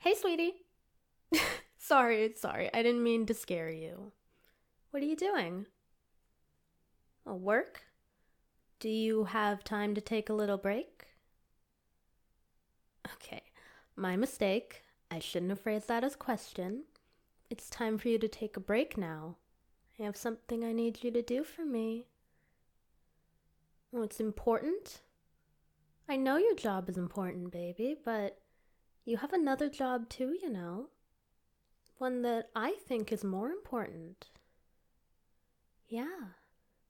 Hey, sweetie. Sorry. I didn't mean to scare you. What are you doing? Oh, work? Do you have time to take a little break? Okay, my mistake. I shouldn't have phrased that as a question. It's time for you to take a break now. I have something I need you to do for me. Oh, it's important? I know your job is important, baby, but you have another job too, you know. One that I think is more important. Yeah.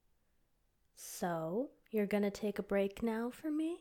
So, you're gonna take a break now for me?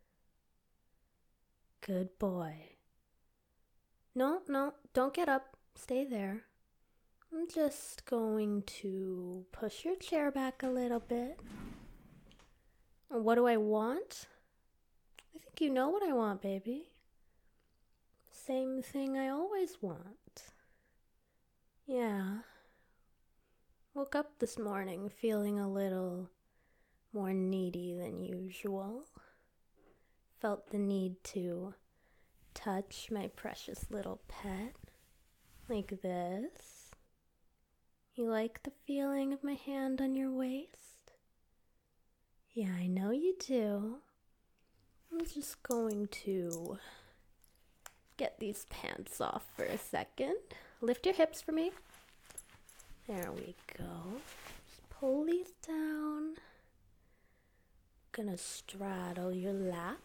Good boy. No, don't get up. Stay there. I'm just going to push your chair back a little bit. What do I want? I think you know what I want, baby. Same thing I always want. Yeah. Woke up this morning feeling a little more needy than usual. Felt the need to touch my precious little pet like this. You like the feeling of my hand on your waist? Yeah, I know you do. I'm just going to get these pants off for a second. Lift your hips for me. There we go. Just pull these down. Gonna straddle your lap.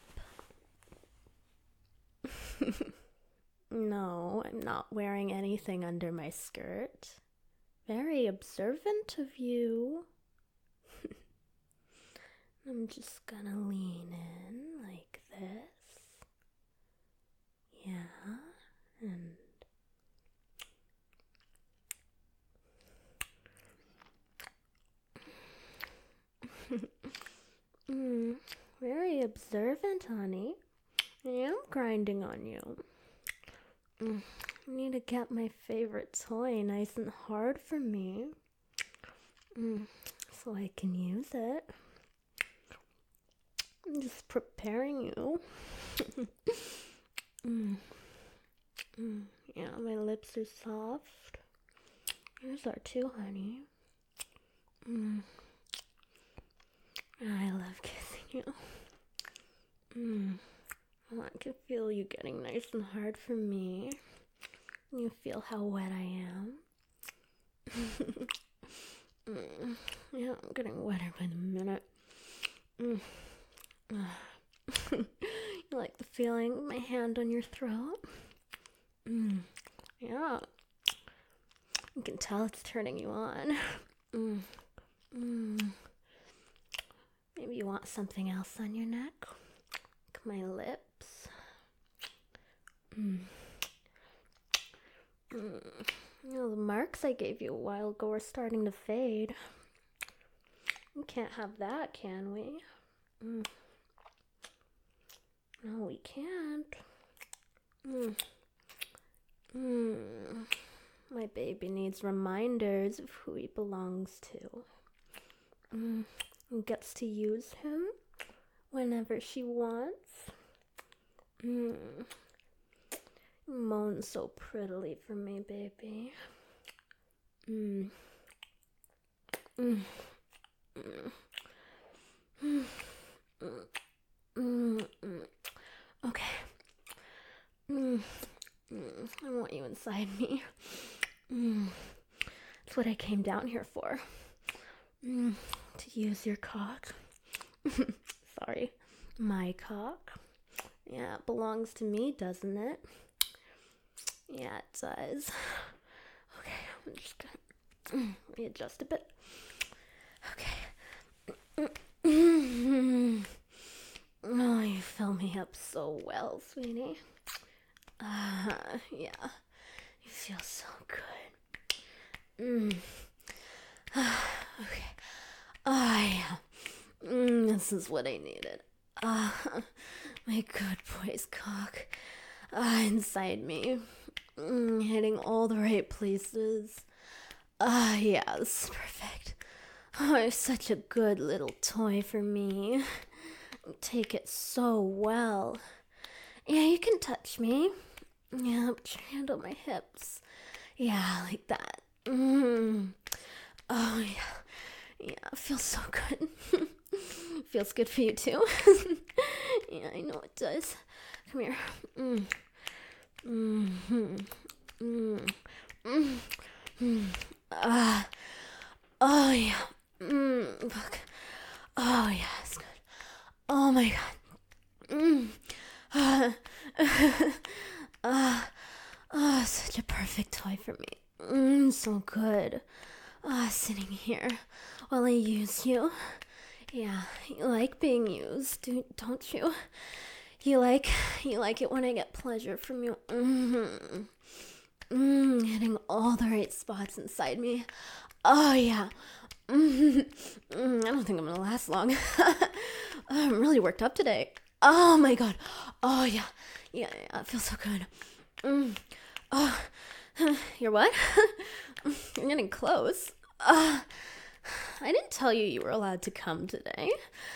No, I'm not wearing anything under my skirt. Very observant of you. I'm just gonna lean in like this. Yeah, and very observant, honey. I am grinding on you. I need to get my favorite toy nice and hard for me so I can use it. I'm just preparing you. Yeah, my lips are soft. Yours are too, honey. I love kissing you. I can feel you getting nice and hard for me. You feel how wet I am. Yeah, I'm getting wetter by the minute. You like the feeling of my hand on your throat? Yeah. You can tell it's turning you on. Maybe you want something else on your neck? Like my lips? The marks I gave you a while ago are starting to fade. We can't have that, can we? No, we can't. My baby needs reminders of who he belongs to. And gets to use him whenever she wants. Moan so prettily for me, baby. Okay. I want you inside me. That's what I came down here for. To use your cock. Sorry. My cock. Yeah, it belongs to me, doesn't it? Yeah, it does. Okay, I'm just gonna readjust a bit. Okay. Oh, you fill me up so well, sweetie. Yeah. You feel so good. Okay. Yeah. This is what I needed. My good boy's cock. Inside me. Hitting all the right places. Yeah, this is perfect. Oh, it's such a good little toy for me. Take it so well. Yeah, you can touch me. Yeah, put your hand on my hips. Yeah, like that. Oh, yeah. Yeah, it feels so good. Feels good for you too. Yeah, I know it does. Come here. Ah. Oh yeah. Fuck. Oh yeah, it's good. Oh my god. Such a perfect toy for me. So good. Sitting here while I use you. Yeah, you like being used, don't you? You like it when I get pleasure from you. Hitting all the right spots inside me. Oh yeah. I don't think I'm gonna last long. I'm really worked up today. Oh my god. Oh yeah. Yeah, it feels so good. Oh, you're what? You're getting close. I didn't tell you were allowed to come today.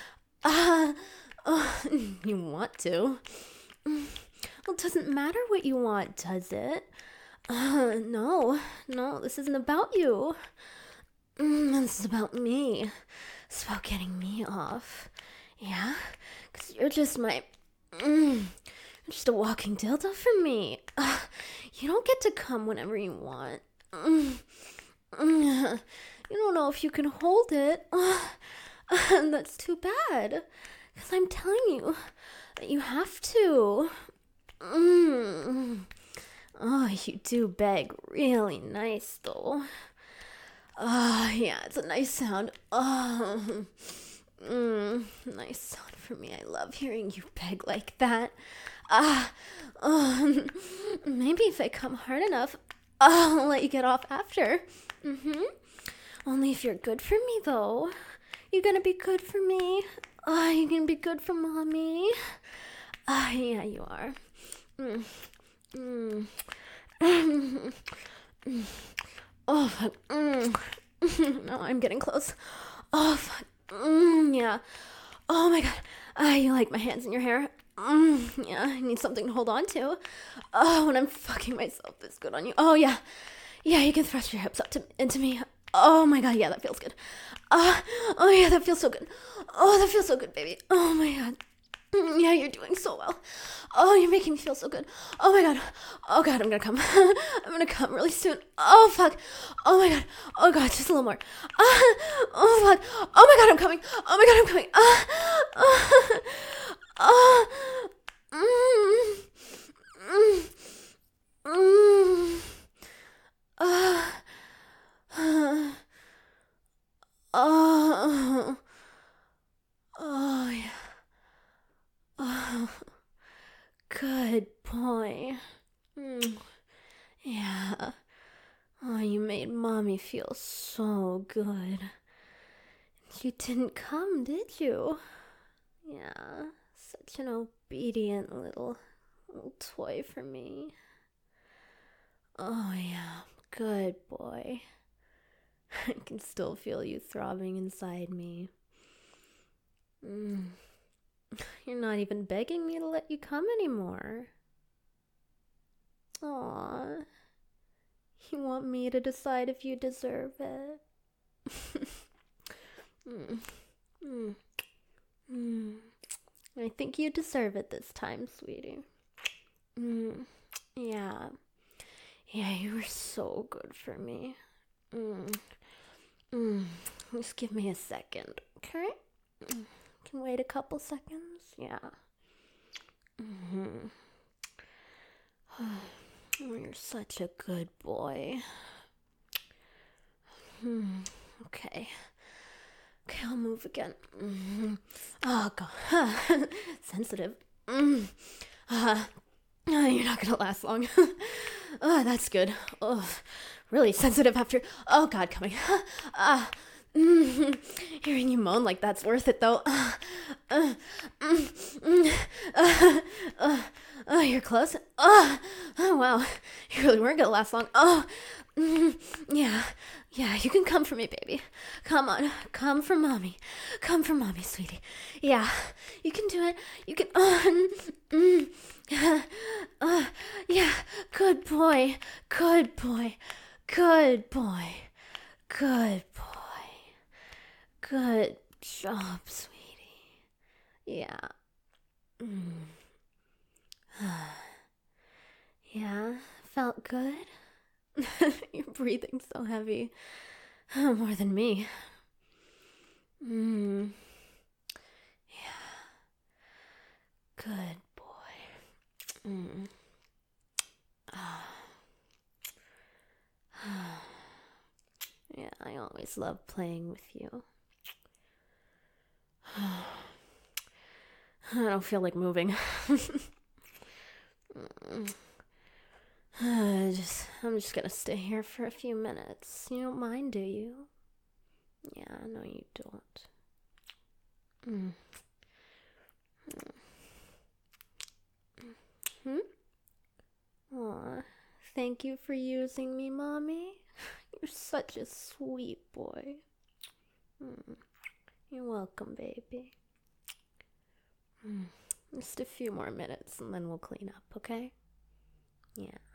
You want to? Well, it doesn't matter what you want, does it? No, this isn't about you. This is about me. It's about getting me off. Yeah? Because you're just my. You're just a walking dildo for me. You don't get to come whenever you want. You don't know if you can hold it. That's too bad. Because I'm telling you that you have to. Oh, you do beg really nice, though. Yeah, it's a nice sound. Nice sound for me. I love hearing you beg like that. Maybe if I come hard enough, I'll let you get off after. Only if you're good for me, though. You gonna be good for me? You gonna be good for mommy? Yeah, you are. Oh, fuck. No, I'm getting close. Oh, fuck. Yeah. Oh, my God. You like my hands in your hair? Yeah, I need something to hold on to. Oh, when I'm fucking myself this good on you. Oh, yeah. Yeah, you can thrust your hips up into me. Oh, my God. Yeah, that feels good. Oh, yeah, that feels so good. Oh, that feels so good, baby. Oh, my God. Yeah, you're doing so well. Oh, you're making me feel so good. Oh my god. Oh god, I'm gonna come. I'm gonna come really soon. Oh fuck. Oh my god. Oh god, just a little more. Oh fuck. Oh my god, I'm coming. Oh my god, I'm coming. Oh yeah. Oh, good boy. Yeah. Oh, you made mommy feel so good. You didn't come, did you? Yeah. Such an obedient little toy for me. Oh, yeah. Good boy. I can still feel you throbbing inside me. You're not even begging me to let you come anymore. Aww. You want me to decide if you deserve it? I think you deserve it this time, sweetie. Yeah. Yeah, you were so good for me. Just give me a second, okay? Can wait a couple seconds? Yeah. Oh, you're such a good boy. Okay. Okay, I'll move again. Oh, God. Sensitive. You're not gonna last long. Oh, that's good. Oh, really sensitive after. Oh, God, coming. Hearing you moan like that's worth it, though. You're close. Oh, wow. You really weren't gonna last long. Yeah. Yeah, you can come for me, baby. Come on. Come for mommy. Come for mommy, sweetie. Yeah, you can do it. You can. Yeah, good boy. Good boy. Good boy. Good boy. Good job, sweetie. Yeah. Yeah, felt good? You're breathing so heavy. More than me. Yeah. Good boy. Yeah, I always love playing with you. I don't feel like moving. I'm just gonna stay here for a few minutes. You don't mind, do you? Yeah, no, you don't. Aw, thank you for using me, Mommy. You're such a sweet boy. You're welcome, baby. Just a few more minutes and then we'll clean up, okay? Yeah.